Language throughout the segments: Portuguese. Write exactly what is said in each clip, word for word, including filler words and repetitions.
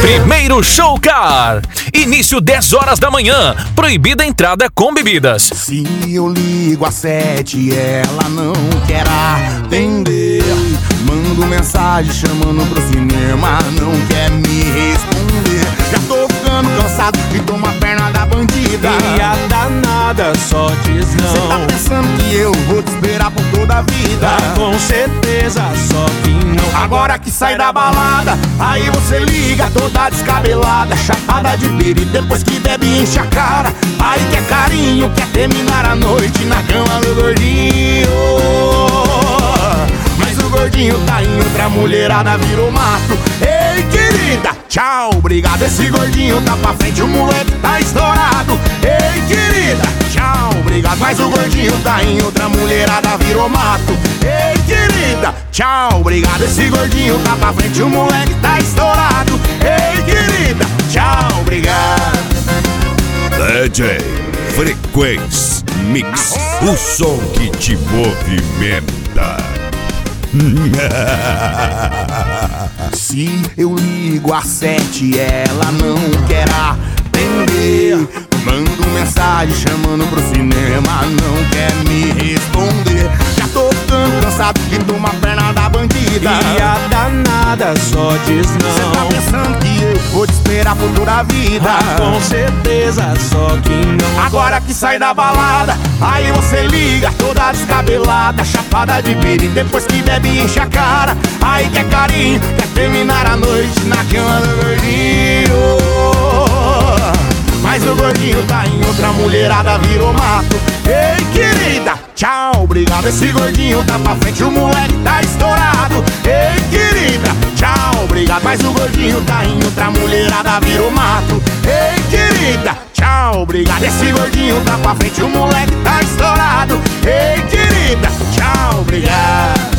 Primeiro Show Car. Início dez horas da manhã. Proibida a entrada com bebidas. Se eu ligo às sete e ela não quer atender, mando mensagem chamando pro cinema, não quer me responder. Já tô ficando cansado de tomar perna da bandida. E a danada só diz não. Cê tá pensando que eu vou te esperar por toda a vida? Ah, com certeza, só que não. Agora que sai da balada, aí você liga toda descabelada, chapada de pira, e depois que bebe enche a cara. Aí quer carinho, quer terminar a noite na cama do gordinho. Mas o gordinho tá em outra mulherada, virou mato. Ei, querida, tchau, obrigado. Esse gordinho tá pra frente, o moleque tá estourado. Ei, querida, tchau, obrigado. Mas o gordinho tá em outra mulherada, virou mato. Ei, querida, tchau, obrigado. Esse gordinho tá pra frente, o moleque tá estourado. Ei, querida, tchau, obrigado. D J Frequência Mix, o som que te movimenta. Se eu ligo às sete e ela não quer atender, mando mensagem chamando pro cinema, não quer me responder. Já tô ficando cansado de tomar perna da bandida. E a danada só diz não. Cê tá pensando que eu vou te esperar por toda a vida? Ah, com certeza, só que não. Agora que sai da balada, aí você liga toda descabelada, chapada de pira, e depois que bebe enche a cara. Aí quer carinho, quer terminar a noite na cama do gordinho. Mas o gordinho tá em outra mulherada, virou mato. Ei, querida, tchau, obrigado. Esse gordinho tá pra frente, o moleque tá estourado. Ei, querida, tchau, obrigado. Mas o gordinho tá em outra mulherada, virou mato. Ei, querida, tchau, obrigado. Esse gordinho tá pra frente, o moleque tá estourado. Ei, querida, tchau, obrigado.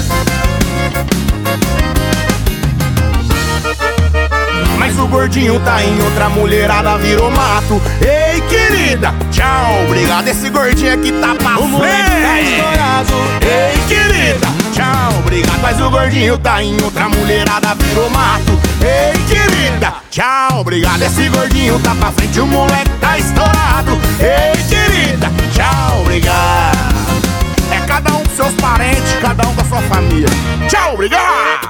Mas o gordinho tá em outra mulherada, virou mato. Ei, querida, tchau, obrigado. Esse gordinho aqui tá pra O moleque tá estourado. Ei, querida, tchau, obrigado. Mas o gordinho tá em outra mulherada, virou mato. Ei, querida, tchau, obrigado. Esse gordinho tá pra frente, o moleque tá estourado. Ei, querida, tchau, obrigado. É cada um com seus parentes, cada um com a sua família. Tchau, obrigado.